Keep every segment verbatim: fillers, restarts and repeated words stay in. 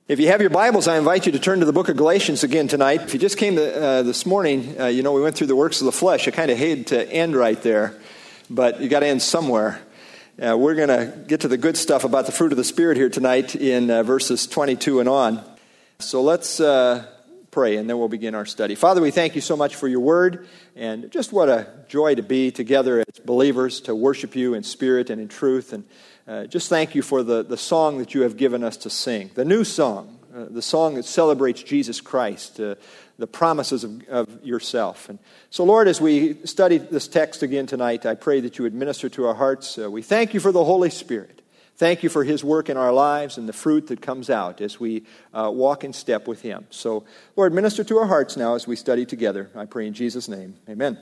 If you have your Bibles, I invite you to turn to the book of Galatians again tonight. If you just came to, uh, this morning, uh, you know, we went through the works of the flesh. I kind of hated to end right there, but you got to end somewhere. Uh, we're going to get to the good stuff about the fruit of the Spirit here tonight in uh, verses twenty-two and on. So let's uh, pray, and then we'll begin our study. Father, we thank you so much for your word, and just what a joy to be together as believers, to worship you in spirit and in truth, and Uh, just thank you for the, the song that you have given us to sing, the new song, uh, the song that celebrates Jesus Christ, uh, the promises of, of yourself. And so, Lord, as we study this text again tonight, I pray that you would minister to our hearts. Uh, we thank you for the Holy Spirit. Thank you for his work in our lives and the fruit that comes out as we uh, walk in step with him. So, Lord, minister to our hearts now as we study together. I pray in Jesus' name. Amen.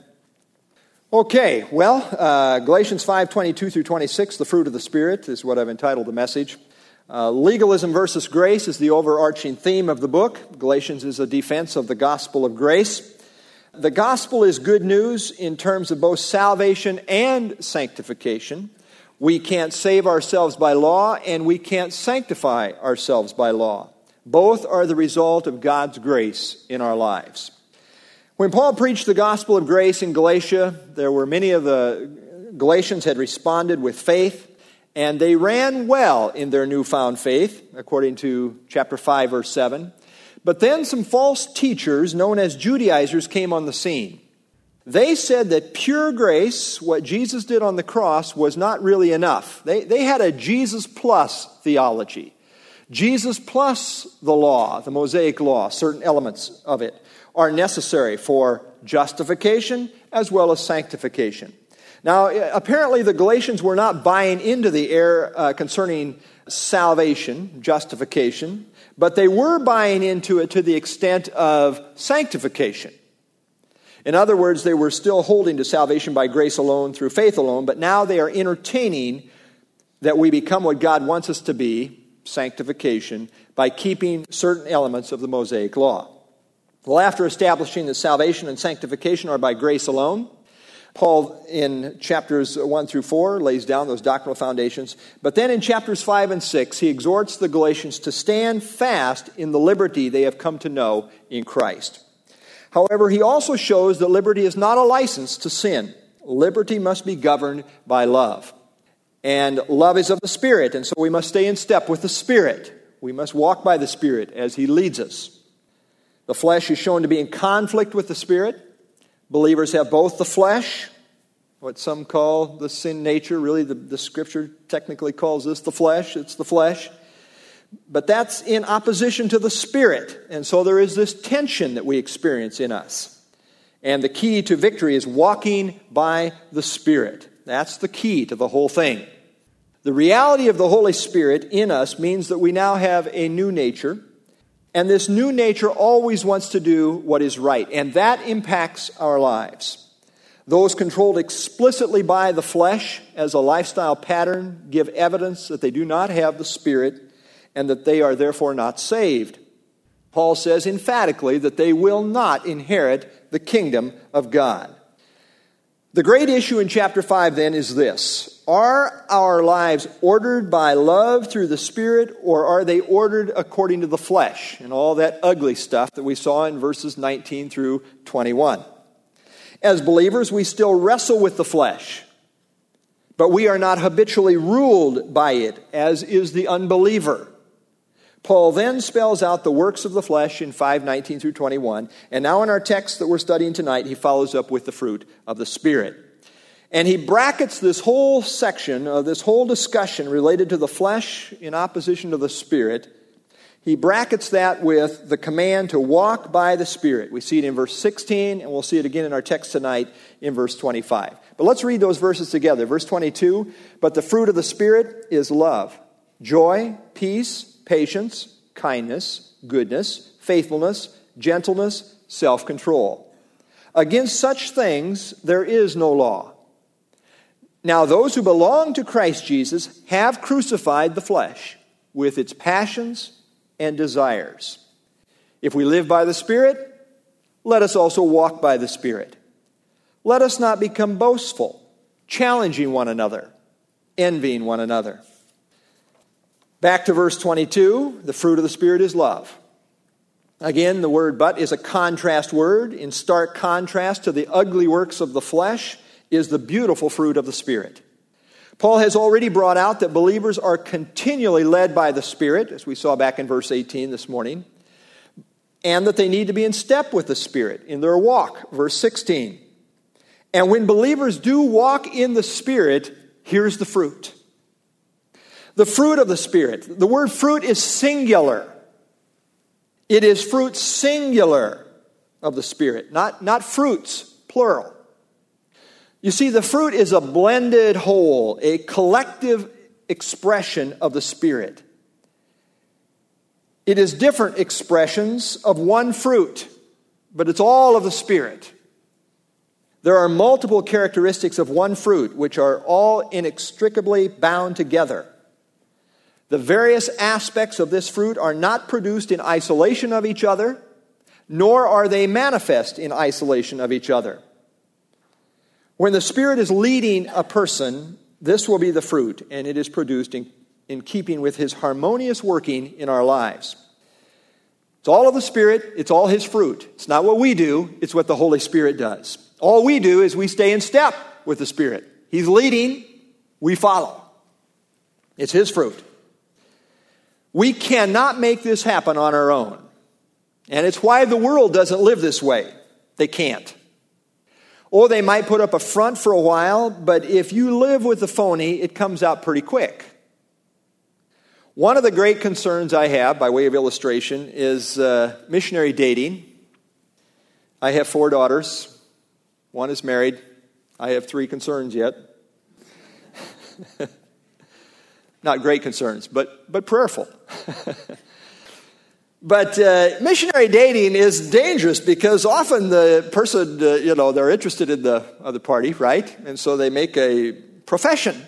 Okay, well, uh, Galatians five, twenty-two through twenty-six, the fruit of the Spirit is what I've entitled the message. Uh, legalism versus grace is the overarching theme of the book. Galatians is a defense of the gospel of grace. The gospel is good news in terms of both salvation and sanctification. We can't save ourselves by law, and we can't sanctify ourselves by law. Both are the result of God's grace in our lives. When Paul preached the gospel of grace in Galatia, there were many of the Galatians had responded with faith, and they ran well in their newfound faith, according to chapter five, verse seven. But then some false teachers, known as Judaizers, came on the scene. They said that pure grace, what Jesus did on the cross, was not really enough. They, they had a Jesus plus theology. Jesus plus the law, the Mosaic law, certain elements of it, are necessary for justification as well as sanctification. Now, apparently the Galatians were not buying into the error uh, concerning salvation, justification, but they were buying into it to the extent of sanctification. In other words, they were still holding to salvation by grace alone, through faith alone, but now they are entertaining that we become what God wants us to be, sanctification, by keeping certain elements of the Mosaic law. Well, after establishing that salvation and sanctification are by grace alone, Paul in chapters one through four lays down those doctrinal foundations. But then in chapters five and six, he exhorts the Galatians to stand fast in the liberty they have come to know in Christ. However, he also shows that liberty is not a license to sin. Liberty must be governed by love. And love is of the Spirit, and so we must stay in step with the Spirit. We must walk by the Spirit as he leads us. The flesh is shown to be in conflict with the Spirit. Believers have both the flesh, what some call the sin nature. Really, the, the Scripture technically calls this the flesh. It's the flesh. But that's in opposition to the Spirit. And so there is this tension that we experience in us. And the key to victory is walking by the Spirit. That's the key to the whole thing. The reality of the Holy Spirit in us means that we now have a new nature. And this new nature always wants to do what is right, and that impacts our lives. Those controlled explicitly by the flesh as a lifestyle pattern give evidence that they do not have the Spirit and that they are therefore not saved. Paul says emphatically that they will not inherit the kingdom of God. The great issue in chapter five then is this. Are our lives ordered by love through the Spirit, or are they ordered according to the flesh and all that ugly stuff that we saw in verses nineteen through twenty-one? As believers, we still wrestle with the flesh, but we are not habitually ruled by it, as is the unbeliever. Paul then spells out the works of the flesh in five, nineteen through twenty-one, and now in our text that we're studying tonight, he follows up with the fruit of the Spirit. And he brackets this whole section, uh, this whole discussion related to the flesh in opposition to the Spirit. He brackets that with the command to walk by the Spirit. We see it in verse sixteen, and we'll see it again in our text tonight in verse twenty-five. But let's read those verses together. Verse twenty-two, but the fruit of the Spirit is love, joy, peace, patience, kindness, goodness, faithfulness, gentleness, self-control. Against such things there is no law. Now those who belong to Christ Jesus have crucified the flesh with its passions and desires. If we live by the Spirit, let us also walk by the Spirit. Let us not become boastful, challenging one another, envying one another. Back to verse twenty-two, the fruit of the Spirit is love. Again, the word but is a contrast word. In stark contrast to the ugly works of the flesh is the beautiful fruit of the Spirit. Paul has already brought out that believers are continually led by the Spirit, as we saw back in verse eighteen this morning, and that they need to be in step with the Spirit in their walk, verse sixteen. And when believers do walk in the Spirit, here's the fruit. The fruit of the Spirit. The word fruit is singular. It is fruit singular of the Spirit, not, not fruits, plural. You see, the fruit is a blended whole, a collective expression of the Spirit. It is different expressions of one fruit, but it's all of the Spirit. There are multiple characteristics of one fruit, which are all inextricably bound together. The various aspects of this fruit are not produced in isolation of each other, nor are they manifest in isolation of each other. When the Spirit is leading a person, this will be the fruit, and it is produced in, in keeping with His harmonious working in our lives. It's all of the Spirit, it's all His fruit. It's not what we do, it's what the Holy Spirit does. All we do is we stay in step with the Spirit. He's leading, we follow. It's His fruit. We cannot make this happen on our own. And it's why the world doesn't live this way. They can't. Or they might put up a front for a while, but if you live with the phony, it comes out pretty quick. One of the great concerns I have, by way of illustration, is uh, missionary dating. I have four daughters. One is married. I have three concerns yet. Not great concerns, but, but prayerful. But uh, missionary dating is dangerous because often the person, uh, you know, they're interested in the other party, right? And so they make a profession.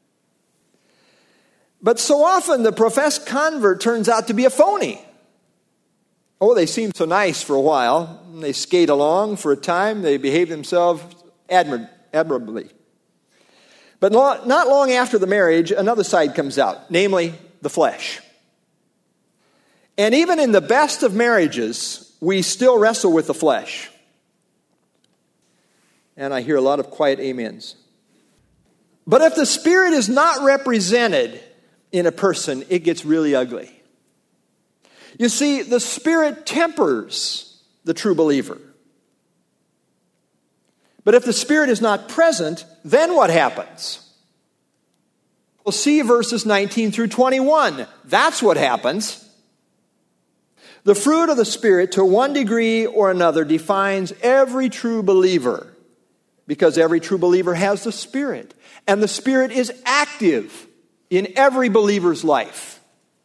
But so often the professed convert turns out to be a phony. Oh, they seem so nice for a while. They skate along for a time. They behave themselves admir- admirably. But not long after the marriage, another side comes out, namely the flesh. And even in the best of marriages, we still wrestle with the flesh. And I hear a lot of quiet amens. But if the Spirit is not represented in a person, it gets really ugly. You see, the Spirit tempers the true believer. But if the Spirit is not present, then what happens? We'll see verses nineteen through twenty-one. That's what happens. The fruit of the Spirit, to one degree or another, defines every true believer, because every true believer has the Spirit. And the Spirit is active in every believer's life.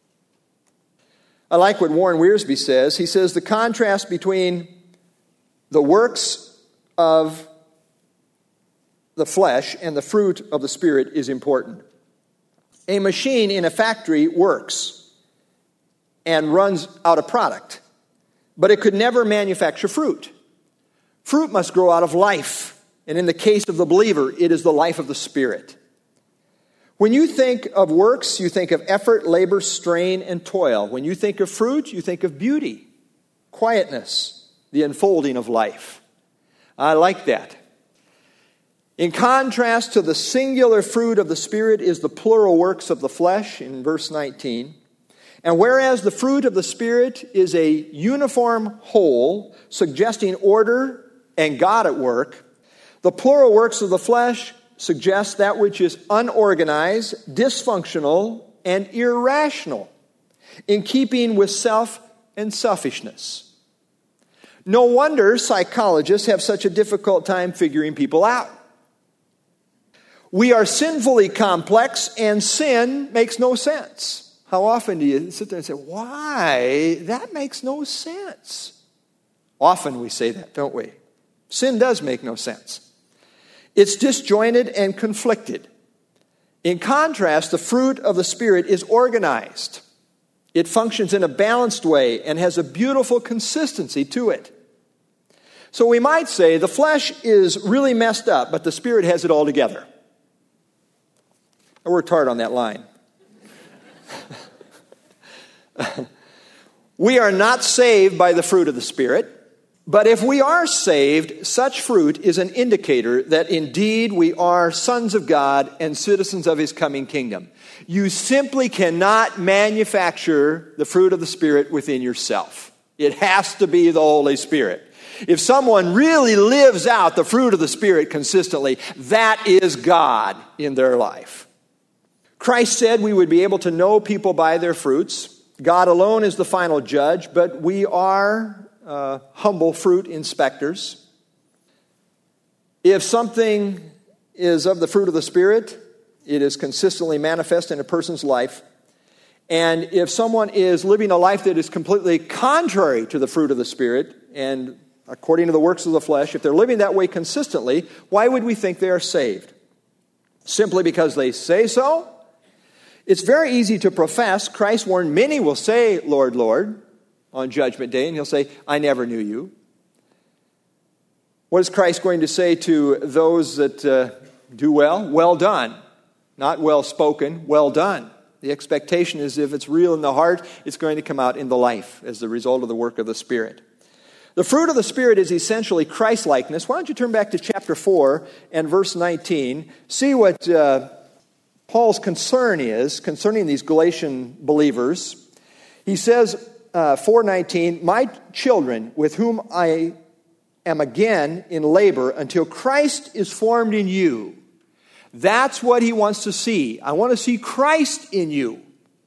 I like what Warren Wiersbe says. He says the contrast between the works of the flesh and the fruit of the Spirit is important. A machine in a factory works and runs out of product, but it could never manufacture fruit. Fruit must grow out of life, and in the case of the believer, it is the life of the Spirit. When you think of works, you think of effort, labor, strain, and toil. When you think of fruit, you think of beauty, quietness, the unfolding of life. I like that. In contrast to the singular fruit of the Spirit is the plural works of the flesh in verse nineteen. And whereas the fruit of the Spirit is a uniform whole, suggesting order and God at work, the plural works of the flesh suggest that which is unorganized, dysfunctional, and irrational, in keeping with self and selfishness. No wonder psychologists have such a difficult time figuring people out. We are sinfully complex, and sin makes no sense. How often do you sit there and say, why? That makes no sense. Often we say that, don't we? Sin does make no sense. It's disjointed and conflicted. In contrast, the fruit of the Spirit is organized. It functions in a balanced way and has a beautiful consistency to it. So we might say the flesh is really messed up, but the Spirit has it all together. I worked hard on that line. We are not saved by the fruit of the Spirit, but if we are saved, such fruit is an indicator that indeed we are sons of God and citizens of His coming kingdom. You simply cannot manufacture the fruit of the Spirit within yourself. It has to be the Holy Spirit. If someone really lives out the fruit of the Spirit consistently, that is God in their life. Christ said we would be able to know people by their fruits. God alone is the final judge, but we are uh, humble fruit inspectors. If something is of the fruit of the Spirit, it is consistently manifest in a person's life. And if someone is living a life that is completely contrary to the fruit of the Spirit, and according to the works of the flesh, if they're living that way consistently, why would we think they are saved? Simply because they say so? It's very easy to profess. Christ warned many will say, Lord, Lord, on Judgment Day, and He'll say, I never knew you. What is Christ going to say to those that uh, do well? Well done. Not well spoken, well done. The expectation is if it's real in the heart, it's going to come out in the life as the result of the work of the Spirit. The fruit of the Spirit is essentially Christ-likeness. Why don't you turn back to chapter four and verse nineteen. See what uh, Paul's concern is concerning these Galatian believers. He says, uh, four nineteen, my children with whom I am again in labor until Christ is formed in you. That's what he wants to see. I want to see Christ in you.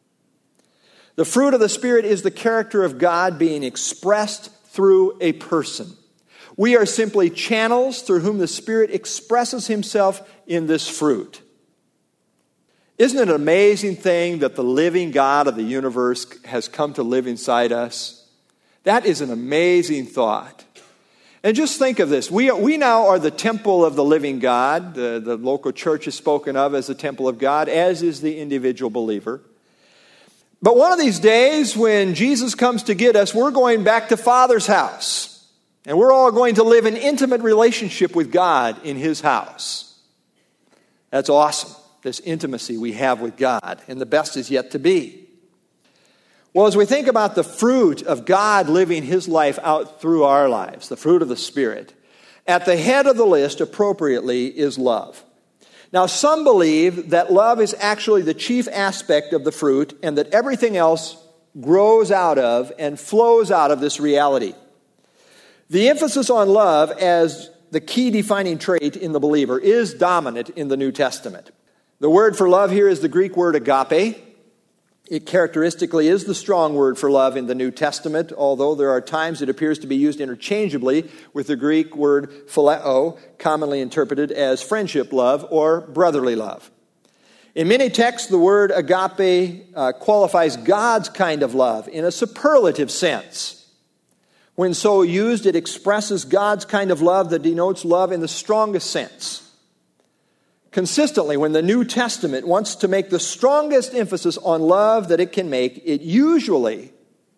The fruit of the Spirit is the character of God being expressed through a person. We are simply channels through whom the Spirit expresses Himself in this fruit. Isn't it an amazing thing that the living God of the universe has come to live inside us? That is an amazing thought. And just think of this. We, are, we now are the temple of the living God. The, the local church is spoken of as the temple of God, as is the individual believer. But one of these days when Jesus comes to get us, we're going back to Father's house. And we're all going to live an intimate relationship with God in His house. That's awesome, this intimacy we have with God. And the best is yet to be. Well, as we think about the fruit of God living His life out through our lives, the fruit of the Spirit, at the head of the list, appropriately, is love. Now, some believe that love is actually the chief aspect of the fruit and that everything else grows out of and flows out of this reality. The emphasis on love as the key defining trait in the believer is dominant in the New Testament. The word for love here is the Greek word agape. It characteristically is the strong word for love in the New Testament, although there are times it appears to be used interchangeably with the Greek word phileo, commonly interpreted as friendship love or brotherly love. In many texts, the word agape uh, qualifies God's kind of love in a superlative sense. When so used, it expresses God's kind of love that denotes love in the strongest sense. Consistently, when the New Testament wants to make the strongest emphasis on love that it can make, it usually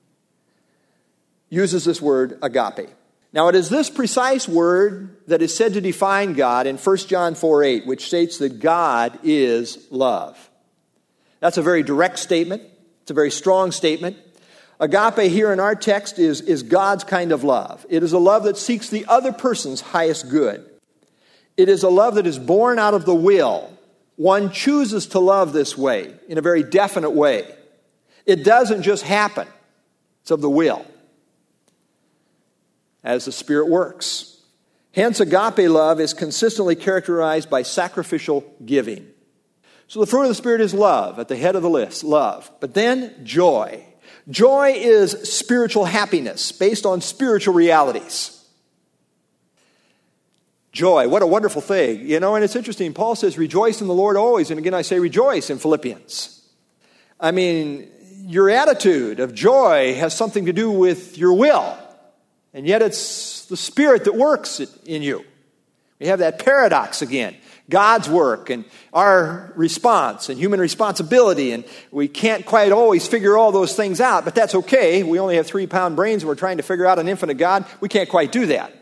uses this word agape. Now, it is this precise word that is said to define God in First John four eight, which states that God is love. That's a very direct statement. It's a very strong statement. Agape here in our text is, is God's kind of love. It is a love that seeks the other person's highest good. It is a love that is born out of the will. One chooses to love this way, in a very definite way. It doesn't just happen. It's of the will, as the Spirit works. Hence, agape love is consistently characterized by sacrificial giving. So the fruit of the Spirit is love, at the head of the list, love. But then, joy. Joy is spiritual happiness, based on spiritual realities. Joy, what a wonderful thing. You know, and it's interesting. Paul says, rejoice in the Lord always. And again, I say rejoice in Philippians. I mean, your attitude of joy has something to do with your will. And yet it's the Spirit that works in you. We have that paradox again. God's work and our response and human responsibility. And we can't quite always figure all those things out, but that's okay. We only have three-pound brains and we're trying to figure out an infinite God. We can't quite do that.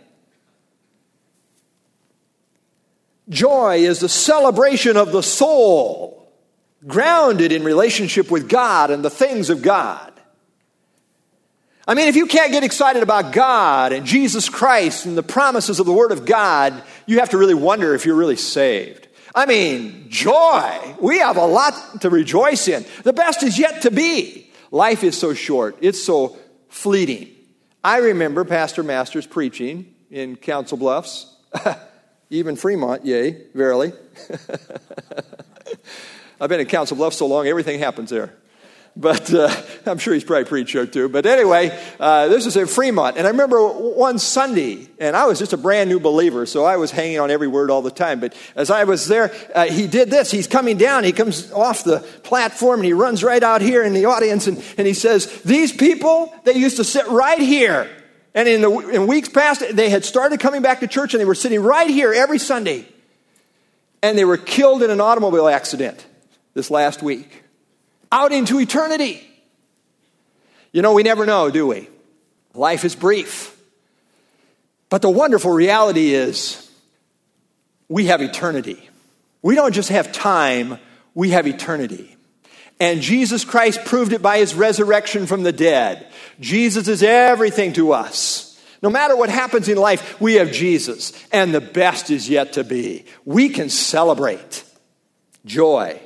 Joy is the celebration of the soul, grounded in relationship with God and the things of God. I mean, if you can't get excited about God and Jesus Christ and the promises of the Word of God, you have to really wonder if you're really saved. I mean, joy. We have a lot to rejoice in. The best is yet to be. Life is so short. It's so fleeting. I remember Pastor Masters preaching in Council Bluffs, even Fremont, yea, verily. I've been in Council Bluffs so long, everything happens there. But uh, I'm sure he's probably preached there too. But anyway, uh, this is in Fremont. And I remember one Sunday, and I was just a brand new believer, so I was hanging on every word all the time. But as I was there, uh, he did this. He's coming down. He comes off the platform, and he runs right out here in the audience, and, and he says, these people, they used to sit right here. And in, the, in weeks past, they had started coming back to church, and they were sitting right here every Sunday. And they were killed in an automobile accident this last week. Out into eternity. You know, we never know, do we? Life is brief. But the wonderful reality is we have eternity. We don't just have time, we have eternity. And Jesus Christ proved it by his resurrection from the dead. Jesus is everything to us. No matter what happens in life, we have Jesus. And the best is yet to be. We can celebrate joy.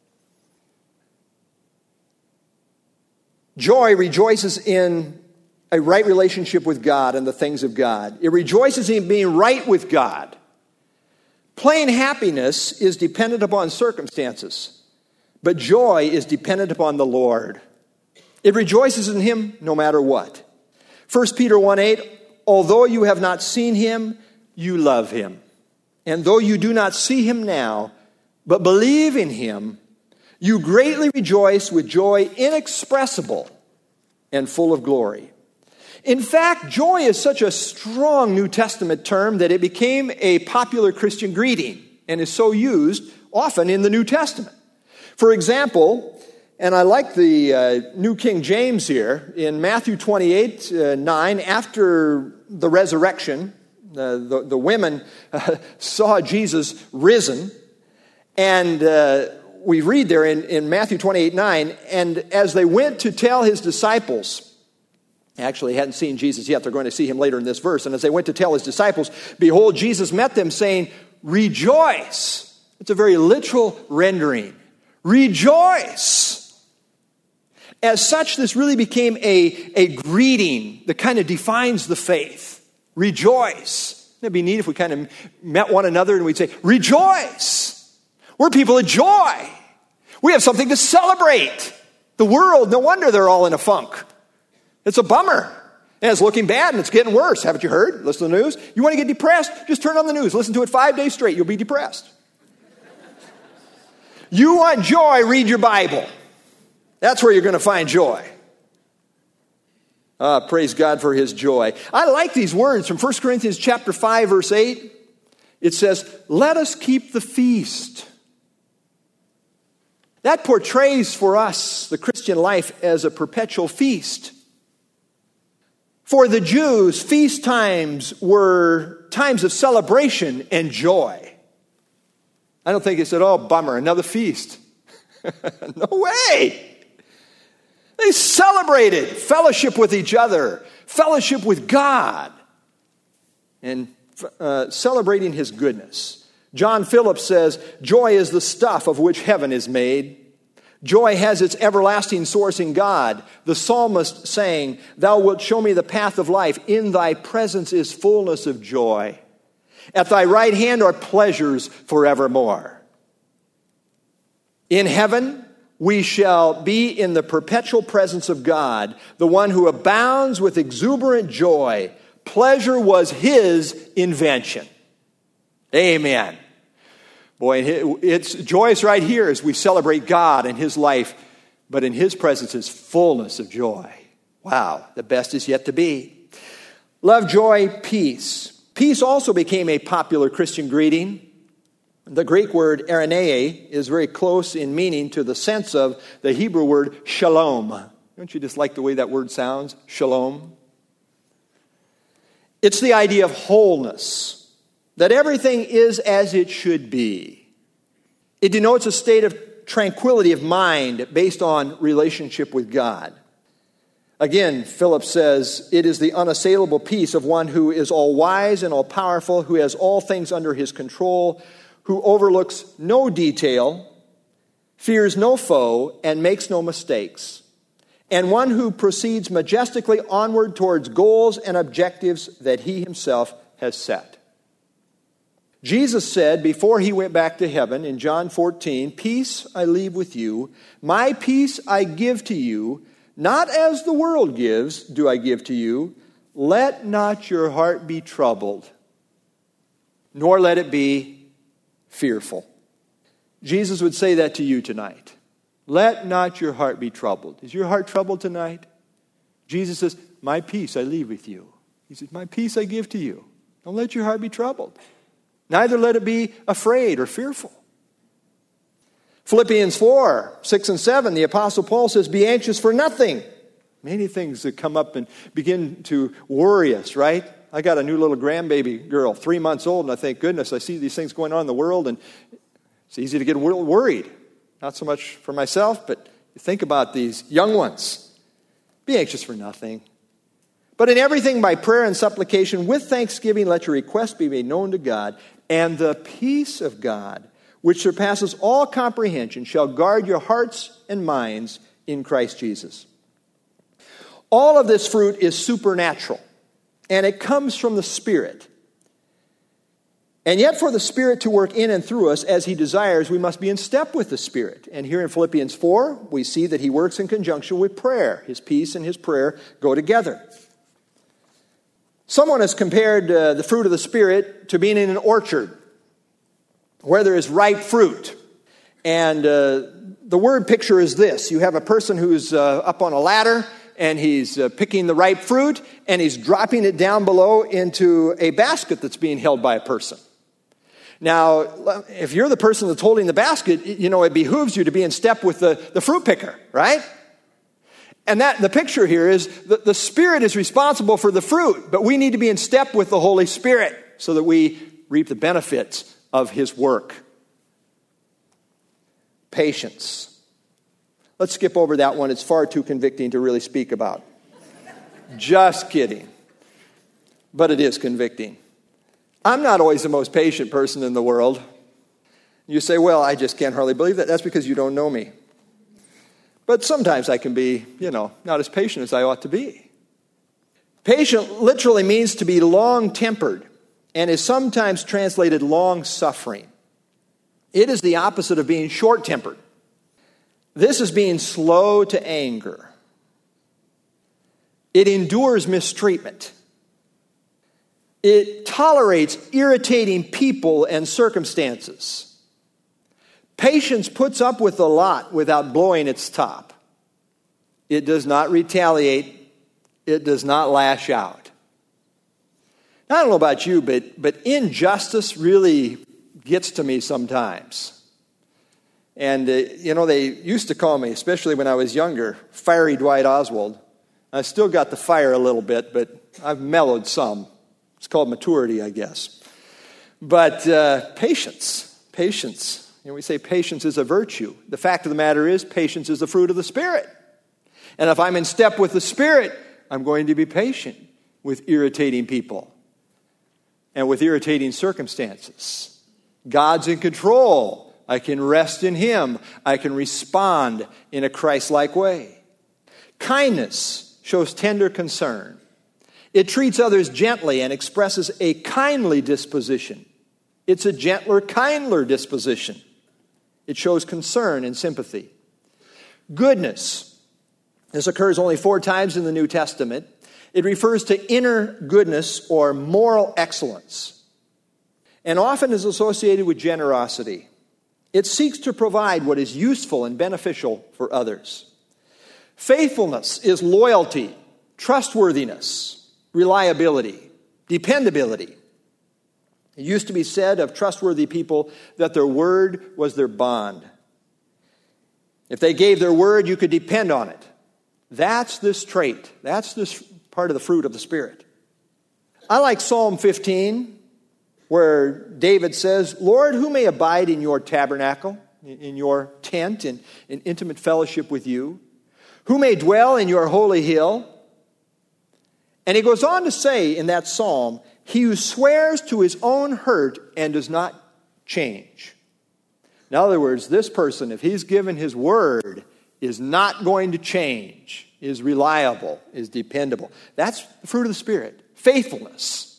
Joy rejoices in a right relationship with God and the things of God. It rejoices in being right with God. Plain happiness is dependent upon circumstances, but joy is dependent upon the Lord. It rejoices in him no matter what. First Peter one eight, although you have not seen him, you love him. And though you do not see him now, but believe in him, you greatly rejoice with joy inexpressible and full of glory. In fact, joy is such a strong New Testament term that it became a popular Christian greeting and is so used often in the New Testament. For example, and I like the uh, New King James here, in Matthew twenty-eight, uh, nine, after the resurrection, uh, the, the women uh, saw Jesus risen, and uh, we read there in, in Matthew twenty-eight, nine, and as they went to tell his disciples, actually hadn't seen Jesus yet, they're going to see him later in this verse, and as they went to tell his disciples, behold, Jesus met them saying, rejoice. It's a very literal rendering. Rejoice. As such, this really became a, a greeting that kind of defines the faith. Rejoice. It'd be neat if we kind of met one another and we'd say, rejoice. We're people of joy. We have something to celebrate. The world, no wonder they're all in a funk. It's a bummer. And it's looking bad and it's getting worse. Haven't you heard? Listen to the news. You want to get depressed? Just turn on the news. Listen to it five days straight. You'll be depressed. You want joy, read your Bible. That's where you're going to find joy. Uh, praise God for his joy. I like these words from First Corinthians chapter five, verse eight. It says, let us keep the feast. That portrays for us the Christian life as a perpetual feast. For the Jews, feast times were times of celebration and joy. I don't think they said, oh, bummer, another feast. No way. They celebrated fellowship with each other, fellowship with God, and uh, celebrating his goodness. John Phillips says, joy is the stuff of which heaven is made. Joy has its everlasting source in God. The psalmist saying, thou wilt show me the path of life. In thy presence is fullness of joy. At thy right hand are pleasures forevermore. In heaven, we shall be in the perpetual presence of God, the one who abounds with exuberant joy. Pleasure was his invention. Amen. Boy, it's joyous right here as we celebrate God and his life, but in his presence is fullness of joy. Wow, the best is yet to be. Love, joy, peace. Peace also became a popular Christian greeting. The Greek word eirene is very close in meaning to the sense of the Hebrew word shalom. Don't you just like the way that word sounds? Shalom. It's the idea of wholeness. That everything is as it should be. It denotes a state of tranquility of mind based on relationship with God. Again, Philip says, it is the unassailable peace of one who is all wise and all powerful, who has all things under his control, who overlooks no detail, fears no foe, and makes no mistakes, and one who proceeds majestically onward towards goals and objectives that he himself has set. Jesus said before he went back to heaven in John fourteen, "Peace I leave with you, my peace I give to you, not as the world gives do I give to you. Let not your heart be troubled, nor let it be fearful." Jesus would say that to you tonight. Let not your heart be troubled. Is your heart troubled tonight? Jesus says, my peace I leave with you. He says, my peace I give to you. Don't let your heart be troubled. Neither let it be afraid or fearful. Philippians four, six and seven, the Apostle Paul says, be anxious for nothing. Many things that come up and begin to worry us, right? I got a new little grandbaby girl, three months old, and I think, goodness, I see these things going on in the world, and it's easy to get worried. Not so much for myself, but think about these young ones. Be anxious for nothing. But in everything by prayer and supplication, with thanksgiving, let your requests be made known to God, and the peace of God, which surpasses all comprehension, shall guard your hearts and minds in Christ Jesus. All of this fruit is supernatural, and it comes from the Spirit. And yet for the Spirit to work in and through us as He desires, we must be in step with the Spirit. And here in Philippians four, we see that He works in conjunction with prayer. His peace and His prayer go together. Someone has compared uh, the fruit of the Spirit to being in an orchard where there is ripe fruit. And uh, the word picture is this. You have a person who's uh, up on a ladder, and he's uh, picking the ripe fruit, and he's dropping it down below into a basket that's being held by a person. Now, if you're the person that's holding the basket, you know, it behooves you to be in step with the, the fruit picker, right? And that the picture here is that the Spirit is responsible for the fruit, but we need to be in step with the Holy Spirit so that we reap the benefits of His work. Patience. Let's skip over that one. It's far too convicting to really speak about. Just kidding. But it is convicting. I'm not always the most patient person in the world. You say, well, I just can't hardly believe that. That's because you don't know me. But sometimes I can be, you know, not as patient as I ought to be. Patient literally means to be long-tempered and is sometimes translated long-suffering. It is the opposite of being short-tempered. This is being slow to anger. It endures mistreatment. It tolerates irritating people and circumstances. Patience puts up with a lot without blowing its top. It does not retaliate. It does not lash out. I don't know about you, but, but injustice really gets to me sometimes. And, uh, you know, they used to call me, especially when I was younger, Fiery Dwight Oswald. I still got the fire a little bit, but I've mellowed some. It's called maturity, I guess. But uh, patience, patience. You know, we say patience is a virtue. The fact of the matter is, patience is the fruit of the Spirit. And if I'm in step with the Spirit, I'm going to be patient with irritating people and with irritating circumstances. God's in control. I can rest in Him. I can respond in a Christ-like way. Kindness shows tender concern. It treats others gently and expresses a kindly disposition. It's a gentler, kinder disposition. It shows concern and sympathy. Goodness. This occurs only four times in the New Testament. It refers to inner goodness or moral excellence, and often is associated with generosity. It seeks to provide what is useful and beneficial for others. Faithfulness is loyalty, trustworthiness, reliability, dependability. It used to be said of trustworthy people that their word was their bond. If they gave their word, you could depend on it. That's this trait. That's this part of the fruit of the Spirit. I like Psalm fifteen, where David says, Lord, who may abide in your tabernacle, in your tent, in, in intimate fellowship with you? Who may dwell in your holy hill? And he goes on to say in that psalm, he who swears to his own hurt and does not change. In other words, this person, if he's given his word, is not going to change, is reliable, is dependable. That's the fruit of the Spirit. Faithfulness.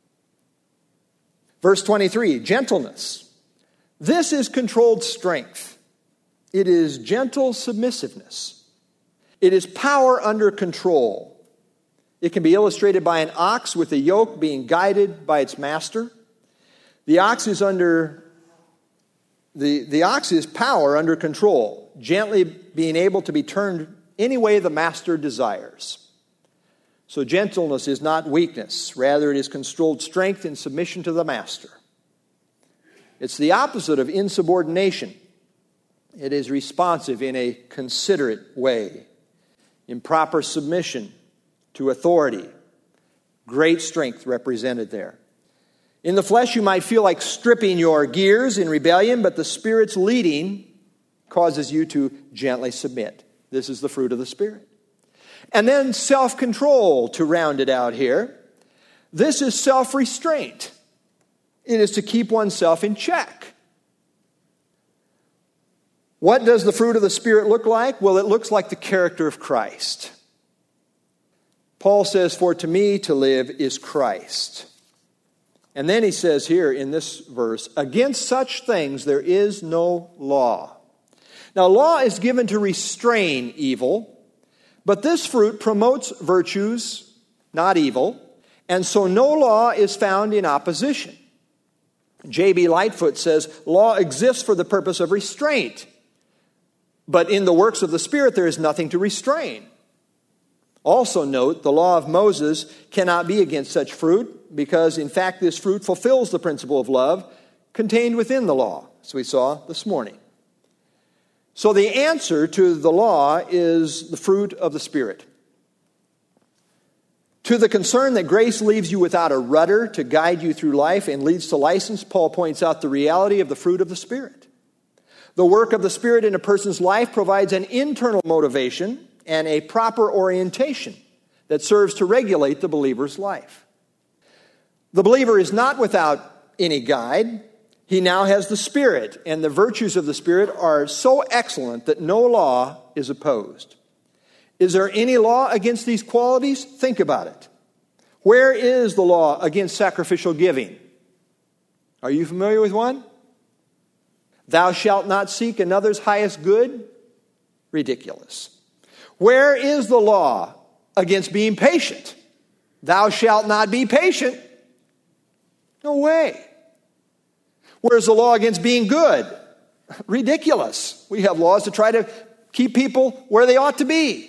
Verse twenty-three, gentleness. This is controlled strength. It is gentle submissiveness. It is power under control. It can be illustrated by an ox with a yoke being guided by its master. The ox is under the, the ox is power under control, gently being able to be turned any way the master desires. So gentleness is not weakness. Rather, it is controlled strength in submission to the master. It's the opposite of insubordination. It is responsive in a considerate way. In proper submission to authority. Great strength represented there. In the flesh, you might feel like stripping your gears in rebellion, but the Spirit's leading causes you to gently submit. This is the fruit of the Spirit. And then self-control to round it out here. This is self-restraint. It is to keep oneself in check. What does the fruit of the Spirit look like? Well, it looks like the character of Christ. Paul says, for to me to live is Christ. And then he says here in this verse, against such things there is no law. Now, law is given to restrain evil, but this fruit promotes virtues, not evil, and so no law is found in opposition. J B Lightfoot says, law exists for the purpose of restraint, but in the works of the Spirit there is nothing to restrain. Also note, the law of Moses cannot be against such fruit because, in fact, this fruit fulfills the principle of love contained within the law, as we saw this morning. So the answer to the law is the fruit of the Spirit. To the concern that grace leaves you without a rudder to guide you through life and leads to license, Paul points out the reality of the fruit of the Spirit. The work of the Spirit in a person's life provides an internal motivation and a proper orientation that serves to regulate the believer's life. The believer is not without any guide. He now has the Spirit, and the virtues of the Spirit are so excellent that no law is opposed. Is there any law against these qualities? Think about it. Where is the law against sacrificial giving? Are you familiar with one? Thou shalt not seek another's highest good? Ridiculous. Where is the law against being patient? Thou shalt not be patient. No way. Where's the law against being good? Ridiculous. We have laws to try to keep people where they ought to be.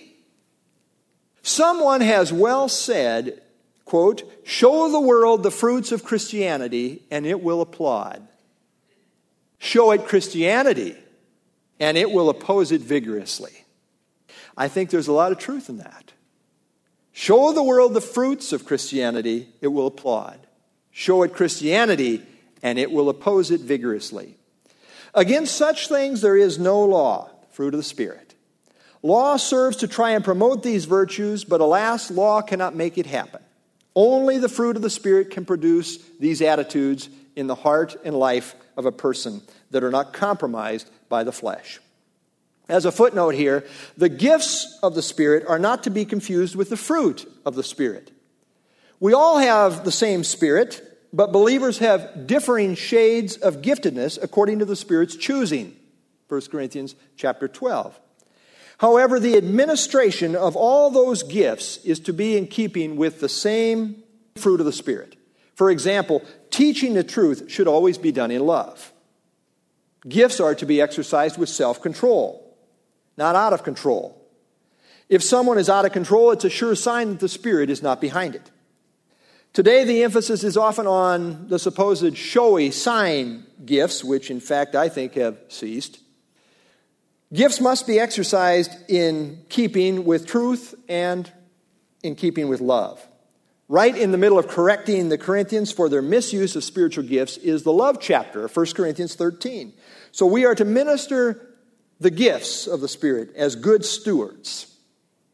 Someone has well said, quote, show the world the fruits of Christianity and it will applaud. Show it Christianity and it will oppose it vigorously. I think there's a lot of truth in that. Show the world the fruits of Christianity, it will applaud. Show it Christianity, and it will oppose it vigorously. Against such things there is no law, fruit of the Spirit. Law serves to try and promote these virtues, but alas, law cannot make it happen. Only the fruit of the Spirit can produce these attitudes in the heart and life of a person that are not compromised by the flesh. As a footnote here, the gifts of the Spirit are not to be confused with the fruit of the Spirit. We all have the same Spirit, but believers have differing shades of giftedness according to the Spirit's choosing. First Corinthians chapter twelve. However, the administration of all those gifts is to be in keeping with the same fruit of the Spirit. For example, teaching the truth should always be done in love. Gifts are to be exercised with self-control, not out of control. If someone is out of control, it's a sure sign that the Spirit is not behind it. Today, the emphasis is often on the supposed showy sign gifts, which in fact I think have ceased. Gifts must be exercised in keeping with truth and in keeping with love. Right in the middle of correcting the Corinthians for their misuse of spiritual gifts is the love chapter of First Corinthians thirteen. So we are to minister the gifts of the Spirit as good stewards.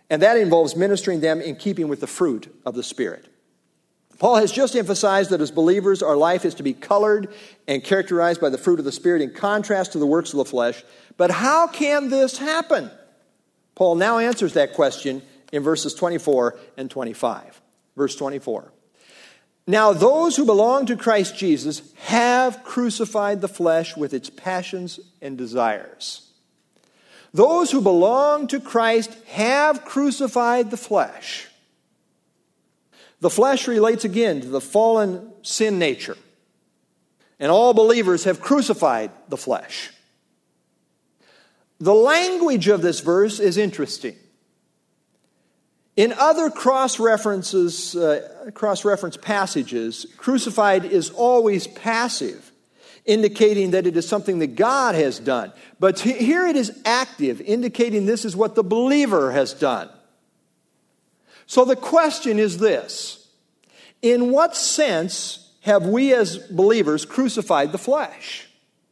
And that involves ministering them in keeping with the fruit of the Spirit. Paul has just emphasized that as believers, our life is to be colored and characterized by the fruit of the Spirit in contrast to the works of the flesh. But how can this happen? Paul now answers that question in verses twenty-four and twenty-five. Verse twenty-four. Now those who belong to Christ Jesus have crucified the flesh with its passions and desires. Those who belong to Christ have crucified the flesh. The flesh relates again to the fallen sin nature. And all believers have crucified the flesh. The language of this verse is interesting. In other cross-references, uh, cross-reference passages, crucified is always passive, indicating that it is something that God has done. But here it is active, indicating this is what the believer has done. So the question is this: in what sense have we as believers crucified the flesh?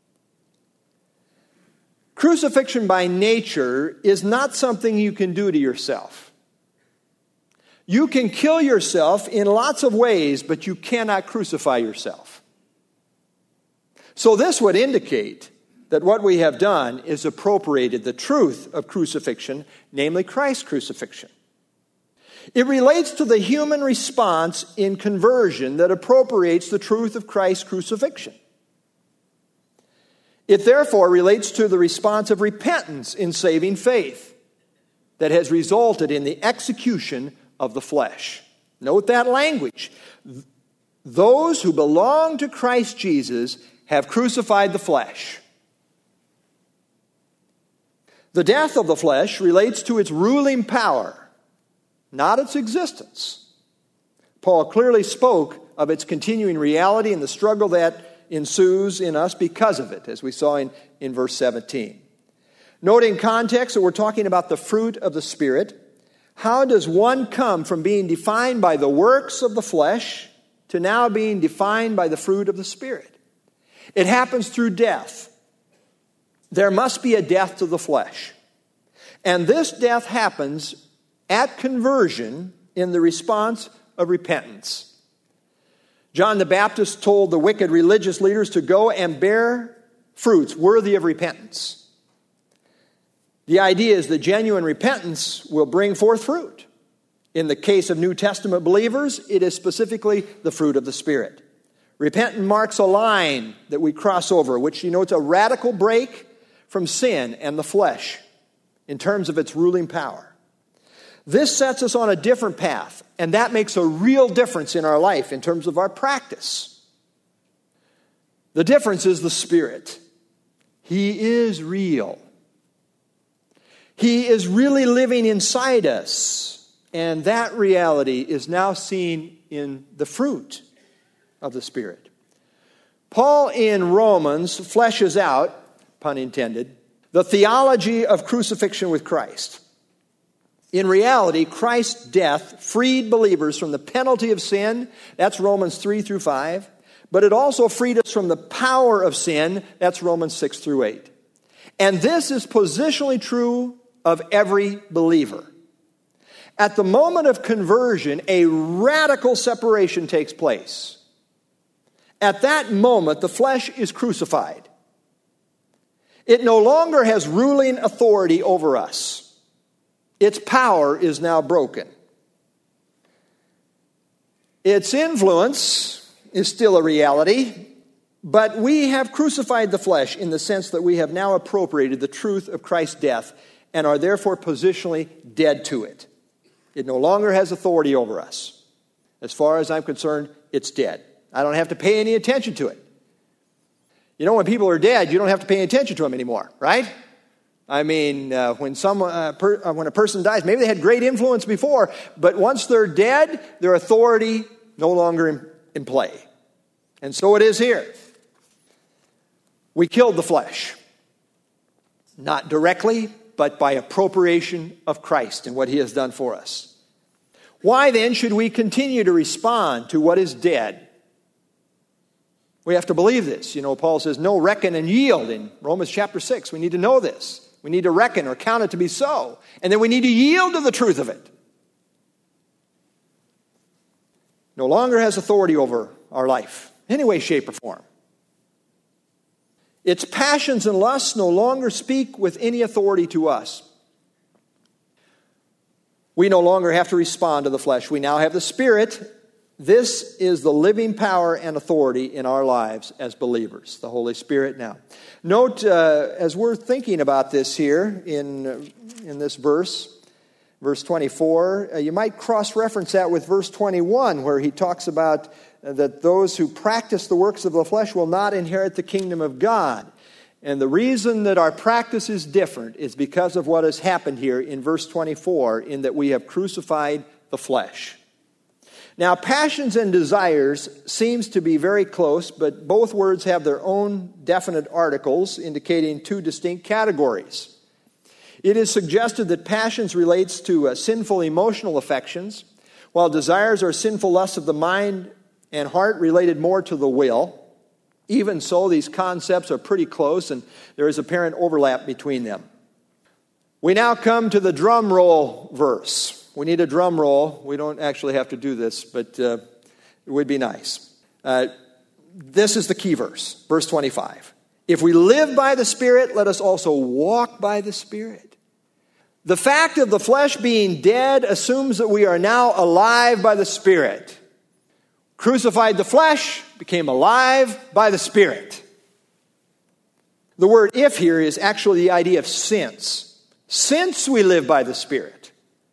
Crucifixion by nature is not something you can do to yourself. You can kill yourself in lots of ways, but you cannot crucify yourself. So this would indicate that what we have done is appropriated the truth of crucifixion, namely Christ's crucifixion. It relates to the human response in conversion that appropriates the truth of Christ's crucifixion. It therefore relates to the response of repentance in saving faith that has resulted in the execution of the flesh. Note that language. Those who belong to Christ Jesus have crucified the flesh. The death of the flesh relates to its ruling power, not its existence. Paul clearly spoke of its continuing reality and the struggle that ensues in us because of it, as we saw in, in verse seventeen. Note in context that we're talking about the fruit of the Spirit. How does one come from being defined by the works of the flesh to now being defined by the fruit of the Spirit? It happens through death. There must be a death to the flesh. And this death happens at conversion in the response of repentance. John the Baptist told the wicked religious leaders to go and bear fruits worthy of repentance. The idea is that genuine repentance will bring forth fruit. In the case of New Testament believers, it is specifically the fruit of the Spirit. Repentance marks a line that we cross over, which denotes a radical break from sin and the flesh in terms of its ruling power. This sets us on a different path, and that makes a real difference in our life in terms of our practice. The difference is the Spirit. He is real. He is really living inside us, and that reality is now seen in the fruit of the Spirit. Paul in Romans fleshes out, pun intended, the theology of crucifixion with Christ. In reality, Christ's death freed believers from the penalty of sin. That's Romans three through five. But it also freed us from the power of sin. That's Romans six through eight. And this is positionally true of every believer. At the moment of conversion, a radical separation takes place. At that moment, the flesh is crucified. It no longer has ruling authority over us. Its power is now broken. Its influence is still a reality, but we have crucified the flesh in the sense that we have now appropriated the truth of Christ's death and are therefore positionally dead to it. It no longer has authority over us. As far as I'm concerned, it's dead. I don't have to pay any attention to it. You know, when people are dead, you don't have to pay attention to them anymore, right? I mean, uh, when someone, uh, per, uh, when a person dies, maybe they had great influence before, but once they're dead, their authority no longer in, in play. And so it is here. We killed the flesh. Not directly, but by appropriation of Christ and what He has done for us. Why then should we continue to respond to what is dead? We have to believe this. You know, Paul says, "No, reckon and yield" in Romans chapter six. We need to know this. We need to reckon or count it to be so. And then we need to yield to the truth of it. No longer has authority over our life, in any way, shape, or form. Its passions and lusts no longer speak with any authority to us. We no longer have to respond to the flesh. We now have the Spirit. This is the living power and authority in our lives as believers, the Holy Spirit now. Note, uh, as we're thinking about this here in, uh, in this verse, verse twenty-four, uh, you might cross-reference that with verse twenty-one, where he talks about uh, that those who practice the works of the flesh will not inherit the kingdom of God. And the reason that our practice is different is because of what has happened here in verse twenty-four, in that we have crucified the flesh. Now, passions and desires seems to be very close, but both words have their own definite articles indicating two distinct categories. It is suggested that passions relates to uh, sinful emotional affections, while desires are sinful lusts of the mind and heart related more to the will. Even so, these concepts are pretty close, and there is apparent overlap between them. We now come to the drum roll verse. We need a drum roll. We don't actually have to do this, but uh, it would be nice. Uh, this is the key verse, verse twenty-five. If we live by the Spirit, let us also walk by the Spirit. The fact of the flesh being dead assumes that we are now alive by the Spirit. Crucified the flesh, became alive by the Spirit. The word if here is actually the idea of since. Since we live by the Spirit.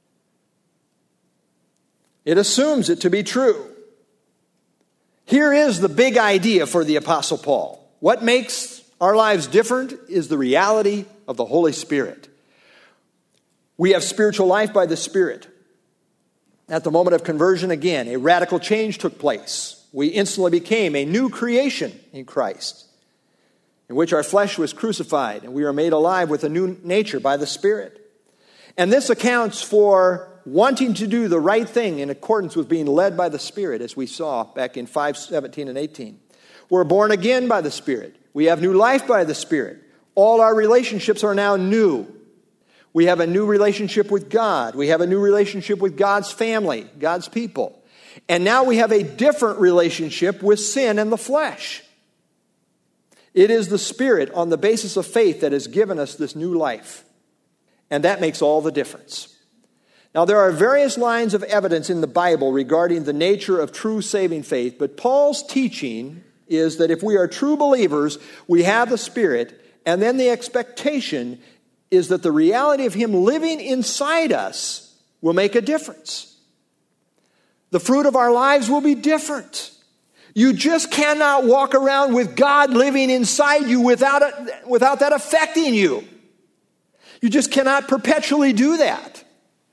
It assumes it to be true. Here is the big idea for the Apostle Paul. What makes our lives different is the reality of the Holy Spirit. We have spiritual life by the Spirit. At the moment of conversion, again, a radical change took place. We instantly became a new creation in Christ, in which our flesh was crucified, and we are made alive with a new nature by the Spirit. And this accounts for wanting to do the right thing in accordance with being led by the Spirit, as we saw back in five seventeen and eighteen. We're born again by the Spirit. We have new life by the Spirit. All our relationships are now new. We have a new relationship with God. We have a new relationship with God's family, God's people. And now we have a different relationship with sin and the flesh. It is the Spirit on the basis of faith that has given us this new life. And that makes all the difference. Now, there are various lines of evidence in the Bible regarding the nature of true saving faith, but Paul's teaching is that if we are true believers, we have the Spirit, and then the expectation is that the reality of Him living inside us will make a difference. The fruit of our lives will be different. You just cannot walk around with God living inside you without it, without that affecting you. You just cannot perpetually do that.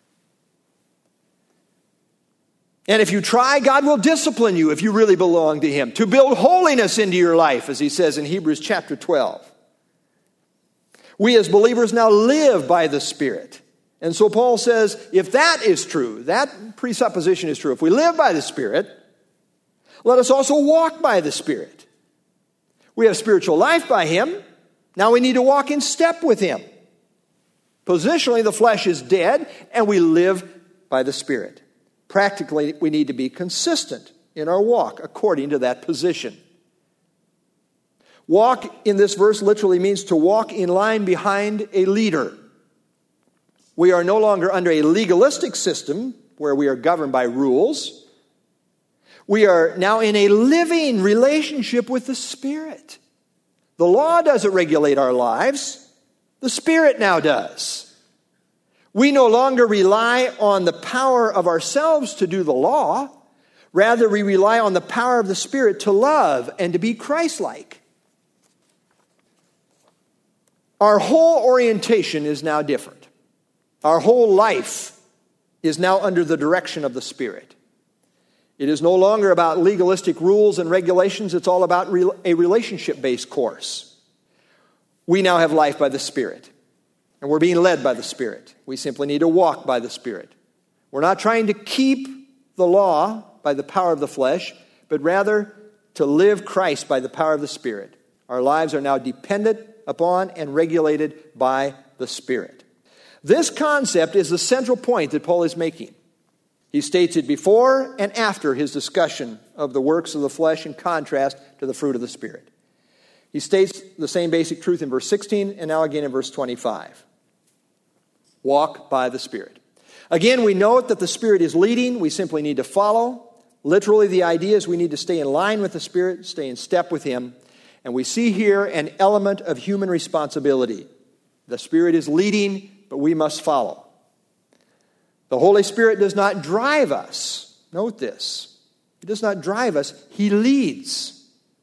And if you try, God will discipline you if you really belong to Him, to build holiness into your life, as He says in Hebrews chapter twelve. We as believers now live by the Spirit. And so Paul says, if that is true, that presupposition is true, if we live by the Spirit, let us also walk by the Spirit. We have spiritual life by Him. Now we need to walk in step with Him. Positionally, the flesh is dead, and we live by the Spirit. Practically, we need to be consistent in our walk according to that position. Walk in this verse literally means to walk in line behind a leader. We are no longer under a legalistic system where we are governed by rules. We are now in a living relationship with the Spirit. The law doesn't regulate our lives. The Spirit now does. We no longer rely on the power of ourselves to do the law. Rather, we rely on the power of the Spirit to love and to be Christ-like. Our whole orientation is now different. Our whole life is now under the direction of the Spirit. It is no longer about legalistic rules and regulations. It's all about a relationship-based course. We now have life by the Spirit, and we're being led by the Spirit. We simply need to walk by the Spirit. We're not trying to keep the law by the power of the flesh, but rather to live Christ by the power of the Spirit. Our lives are now dependent upon and regulated by the Spirit. This concept is the central point that Paul is making. He states it before and after his discussion of the works of the flesh in contrast to the fruit of the Spirit. He states the same basic truth in verse sixteen and now again in verse twenty-five. Walk by the Spirit. Again, we note that the Spirit is leading. We simply need to follow. Literally, the idea is we need to stay in line with the Spirit, stay in step with Him. And we see here an element of human responsibility. The Spirit is leading, but we must follow. The Holy Spirit does not drive us. Note this. He does not drive us. He leads.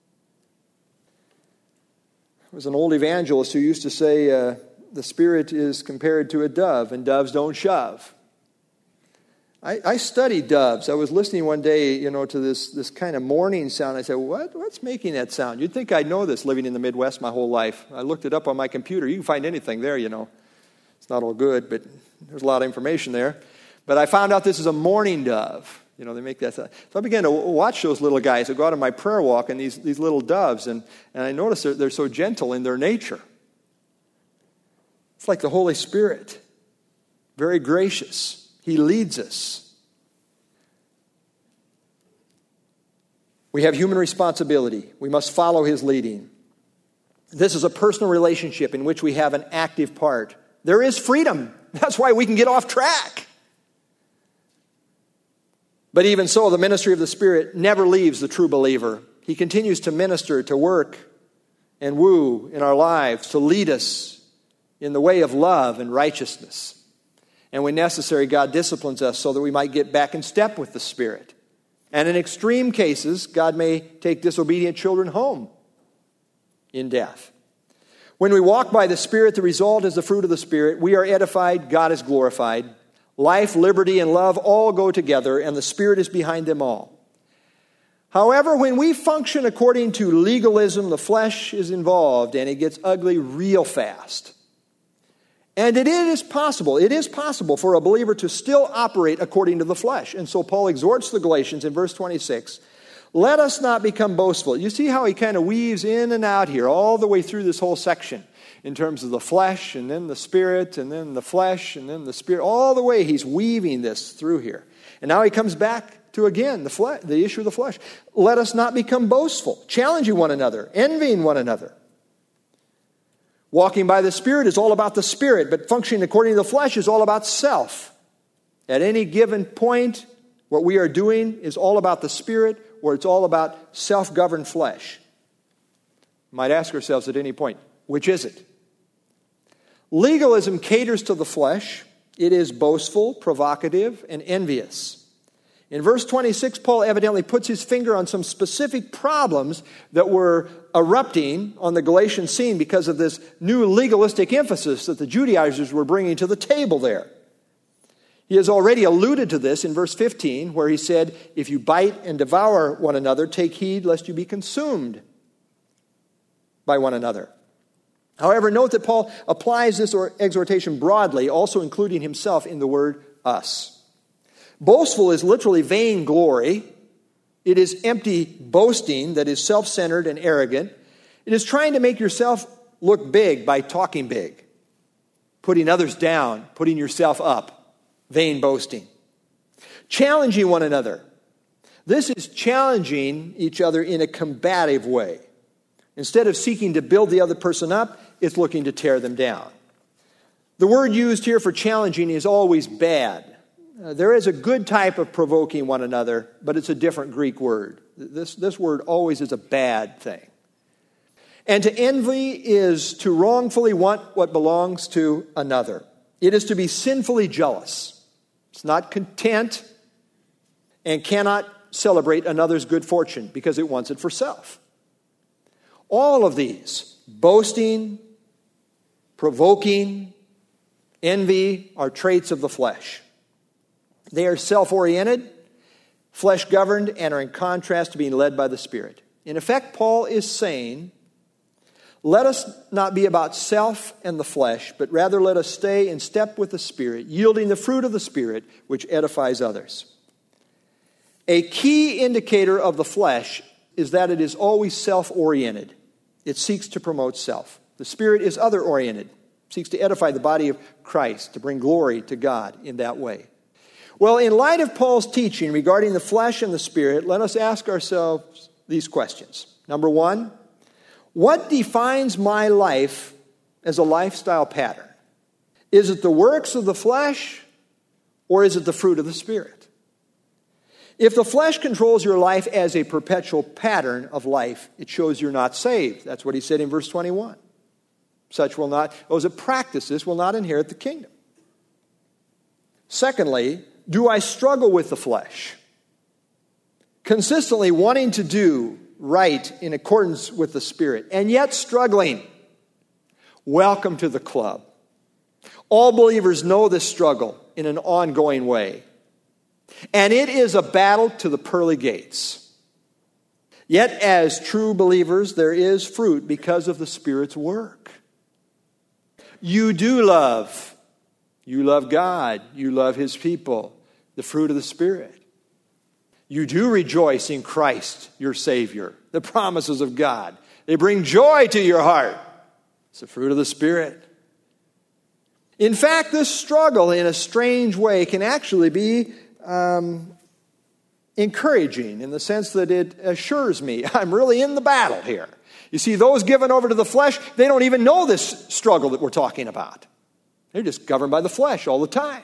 There was an old evangelist who used to say, uh, the Spirit is compared to a dove, and doves don't shove. I, I study doves. I was listening one day, you know, to this, this kind of mourning sound. I said, what? What's making that sound? You'd think I'd know this living in the Midwest my whole life. I looked it up on my computer. You can find anything there, you know. It's not all good, but there's a lot of information there. But I found out this is a mourning dove. You know, they make that sound. So I began to watch those little guys who go out on my prayer walk, and these, these little doves, and, and I noticed they're, they're so gentle in their nature. It's like the Holy Spirit. Very gracious. He leads us. We have human responsibility. We must follow His leading. This is a personal relationship in which we have an active part. There is freedom. That's why we can get off track. But even so, the ministry of the Spirit never leaves the true believer. He continues to minister, to work, and woo in our lives, to lead us in the way of love and righteousness. And when necessary, God disciplines us so that we might get back in step with the Spirit. And in extreme cases, God may take disobedient children home in death. When we walk by the Spirit, the result is the fruit of the Spirit. We are edified, God is glorified. Life, liberty, and love all go together, and the Spirit is behind them all. However, when we function according to legalism, the flesh is involved, and it gets ugly real fast. And it is possible, it is possible for a believer to still operate according to the flesh. And so Paul exhorts the Galatians in verse twenty-six, let us not become boastful. You see how he kind of weaves in and out here all the way through this whole section in terms of the flesh and then the Spirit and then the flesh and then the Spirit. All the way he's weaving this through here. And now he comes back to, again, the flesh, the issue of the flesh. Let us not become boastful, challenging one another, envying one another. Walking by the Spirit is all about the Spirit, but functioning according to the flesh is all about self. At any given point, what we are doing is all about the Spirit, or it's all about self-governed flesh. We might ask ourselves at any point, which is it? Legalism caters to the flesh. It is boastful, provocative, and envious. In verse twenty-six, Paul evidently puts his finger on some specific problems that were erupting on the Galatian scene because of this new legalistic emphasis that the Judaizers were bringing to the table there. He has already alluded to this in verse fifteen, where he said, if you bite and devour one another, take heed lest you be consumed by one another. However, note that Paul applies this exhortation broadly, also including himself in the word us. Boastful is literally vainglory. It is empty boasting that is self-centered and arrogant. It is trying to make yourself look big by talking big, putting others down, putting yourself up, vain boasting. Challenging one another. This is challenging each other in a combative way. Instead of seeking to build the other person up, it's looking to tear them down. The word used here for challenging is always bad. Uh, there is a good type of provoking one another, but it's a different Greek word. This, this word always is a bad thing. And to envy is to wrongfully want what belongs to another. It is to be sinfully jealous. It's not content and cannot celebrate another's good fortune because it wants it for self. All of these, boasting, provoking, envy, are traits of the flesh. They are self-oriented, flesh-governed, and are in contrast to being led by the Spirit. In effect, Paul is saying, let us not be about self and the flesh, but rather let us stay in step with the Spirit, yielding the fruit of the Spirit, which edifies others. A key indicator of the flesh is that it is always self-oriented. It seeks to promote self. The Spirit is other-oriented. Seeks to edify the body of Christ, to bring glory to God in that way. Well, in light of Paul's teaching regarding the flesh and the spirit, let us ask ourselves these questions. Number one, what defines my life as a lifestyle pattern? Is it the works of the flesh, or is it the fruit of the Spirit? If the flesh controls your life as a perpetual pattern of life, it shows you're not saved. That's what he said in verse twenty-one. Such will not, those that practice this will not inherit the kingdom. Secondly, do I struggle with the flesh? Consistently wanting to do right in accordance with the Spirit, and yet struggling. Welcome to the club. All believers know this struggle in an ongoing way. And it is a battle to the pearly gates. Yet as true believers, there is fruit because of the Spirit's work. You do love. You love God. You love His people. The fruit of the Spirit. You do rejoice in Christ, your Savior. The promises of God. They bring joy to your heart. It's the fruit of the Spirit. In fact, this struggle in a strange way can actually be um, encouraging in the sense that it assures me I'm really in the battle here. You see, those given over to the flesh, they don't even know this struggle that we're talking about. They're just governed by the flesh all the time.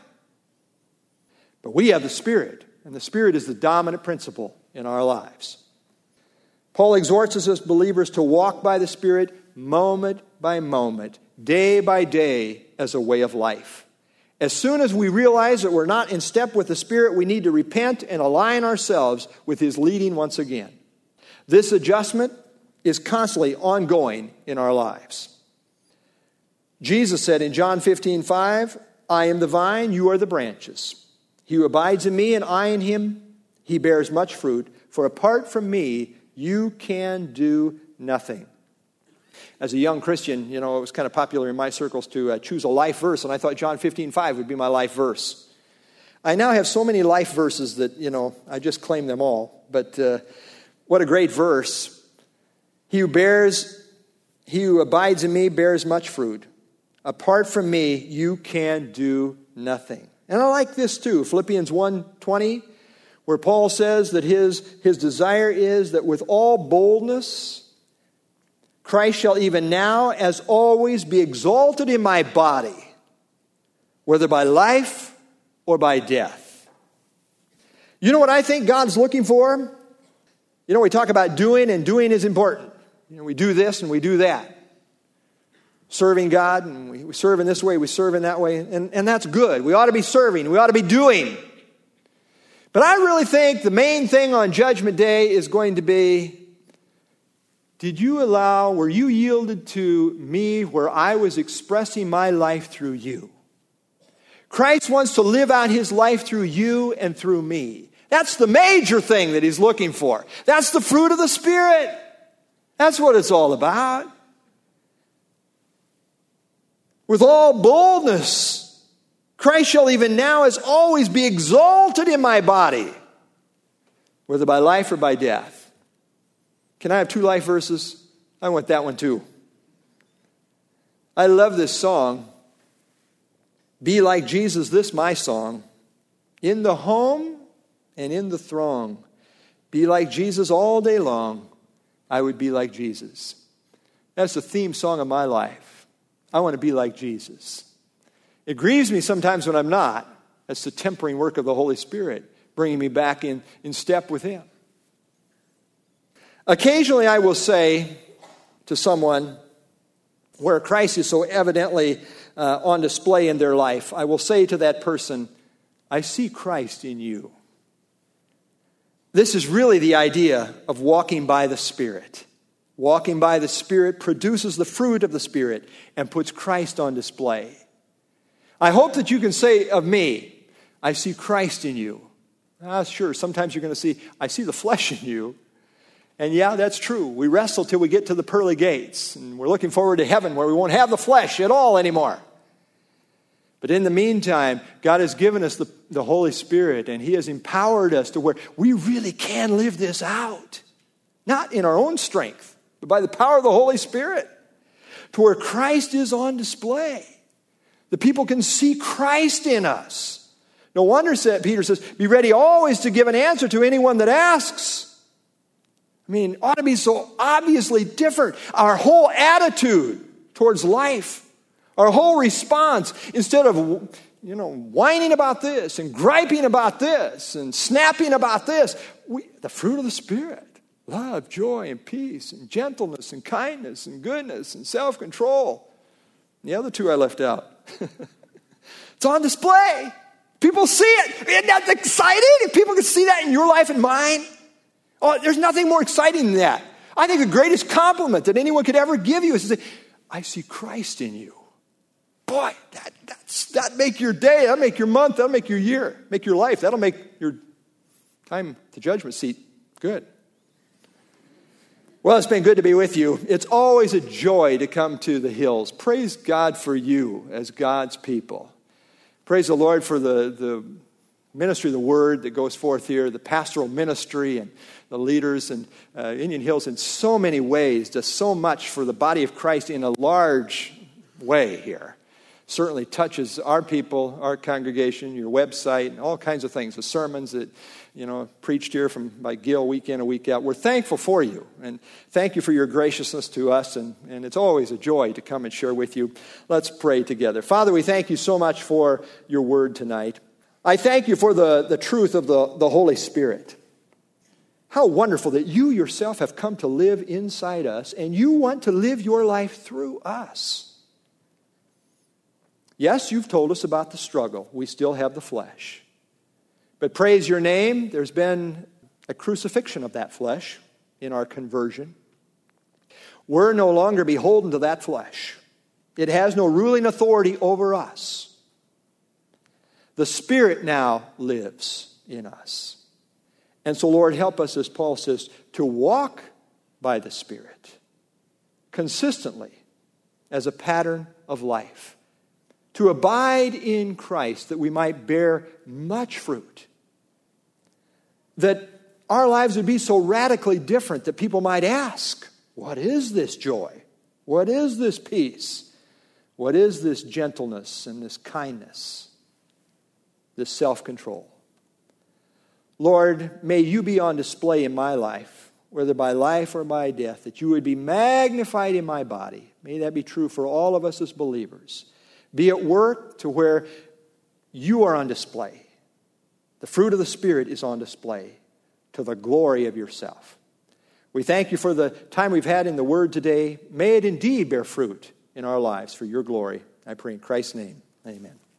But we have the Spirit, and the Spirit is the dominant principle in our lives. Paul exhorts us as believers to walk by the Spirit moment by moment, day by day, as a way of life. As soon as we realize that we're not in step with the Spirit, we need to repent and align ourselves with His leading once again. This adjustment is constantly ongoing in our lives. Jesus said in John fifteen five, I am the vine, you are the branches. He who abides in me and I in him, he bears much fruit. For apart from me, you can do nothing. As a young Christian, you know, it was kind of popular in my circles to uh, choose a life verse, and I thought John fifteen five would be my life verse. I now have so many life verses that, you know, I just claim them all. But uh, what a great verse. He who bears, he who abides in me bears much fruit. Apart from me, you can do nothing. And I like this too, Philippians one twenty, where Paul says that his, his desire is that with all boldness, Christ shall even now, as always, be exalted in my body, whether by life or by death. You know what I think God's looking for? You know, we talk about doing, and doing is important. You know, we do this and we do that. Serving God, and we, we serve in this way, we serve in that way, and, and that's good. We ought to be serving. We ought to be doing. But I really think the main thing on Judgment Day is going to be, did you allow, were you yielded to me where I was expressing my life through you? Christ wants to live out His life through you and through me. That's the major thing that He's looking for. That's the fruit of the Spirit. That's what it's all about. With all boldness, Christ shall even now as always be exalted in my body, whether by life or by death. Can I have two life verses? I want that one too. I love this song. Be like Jesus, this my song. In the home and in the throng. Be like Jesus all day long. I would be like Jesus. That's the theme song of my life. I want to be like Jesus. It grieves me sometimes when I'm not. That's the tempering work of the Holy Spirit, bringing me back in, in step with Him. Occasionally I will say to someone where Christ is so evidently uh, on display in their life, I will say to that person, I see Christ in you. This is really the idea of walking by the Spirit. Walking by the Spirit produces the fruit of the Spirit and puts Christ on display. I hope that you can say of me, I see Christ in you. Ah, sure, sometimes you're going to see, I see the flesh in you. And yeah, that's true. We wrestle till we get to the pearly gates. And we're looking forward to heaven where we won't have the flesh at all anymore. But in the meantime, God has given us the, the Holy Spirit, and He has empowered us to where we really can live this out. Not in our own strength, but by the power of the Holy Spirit. to where Christ is on display. The people can see Christ in us. No wonder Peter says, be ready always to give an answer to anyone that asks. I mean, it ought to be so obviously different. Our whole attitude towards life, our whole response, instead of, you know, whining about this and griping about this and snapping about this, we, the fruit of the Spirit, love, joy, and peace, and gentleness, and kindness, and goodness, and self-control. The other two I left out. It's on display. People see it. Isn't that exciting? If people can see that in your life and mine. Oh, there's nothing more exciting than that. I think the greatest compliment that anyone could ever give you is to say, I see Christ in you. Boy, that, that's, that'll make your day. That'll make your month. That'll make your year. Make your life. That'll make your time at the judgment seat good. Well, it's been good to be with you. It's always a joy to come to the hills. Praise God for you as God's people. Praise the Lord for the, the ministry of the Word that goes forth here, the pastoral ministry and the leaders. And uh, Indian Hills in so many ways does so much for the body of Christ in a large way here. Certainly touches our people, our congregation, your website, and all kinds of things. The sermons that, you know, preached here from by Gil week in and week out. We're thankful for you, and thank you for your graciousness to us, and, and it's always a joy to come and share with you. Let's pray together. Father, we thank you so much for your word tonight. I thank you for the, the truth of the, the Holy Spirit. How wonderful that you yourself have come to live inside us, and you want to live your life through us. Yes, you've told us about the struggle. We still have the flesh. But praise your name, there's been a crucifixion of that flesh in our conversion. We're no longer beholden to that flesh. It has no ruling authority over us. The Spirit now lives in us. And so, Lord, help us, as Paul says, to walk by the Spirit consistently as a pattern of life. To abide in Christ that we might bear much fruit. That our lives would be so radically different that people might ask, what is this joy? What is this peace? What is this gentleness and this kindness? This self-control? Lord, may you be on display in my life, whether by life or by death, that you would be magnified in my body. May that be true for all of us as believers. Be at work to where you are on display. The fruit of the Spirit is on display to the glory of yourself. We thank you for the time we've had in the Word today. May it indeed bear fruit in our lives for your glory. I pray in Christ's name. Amen.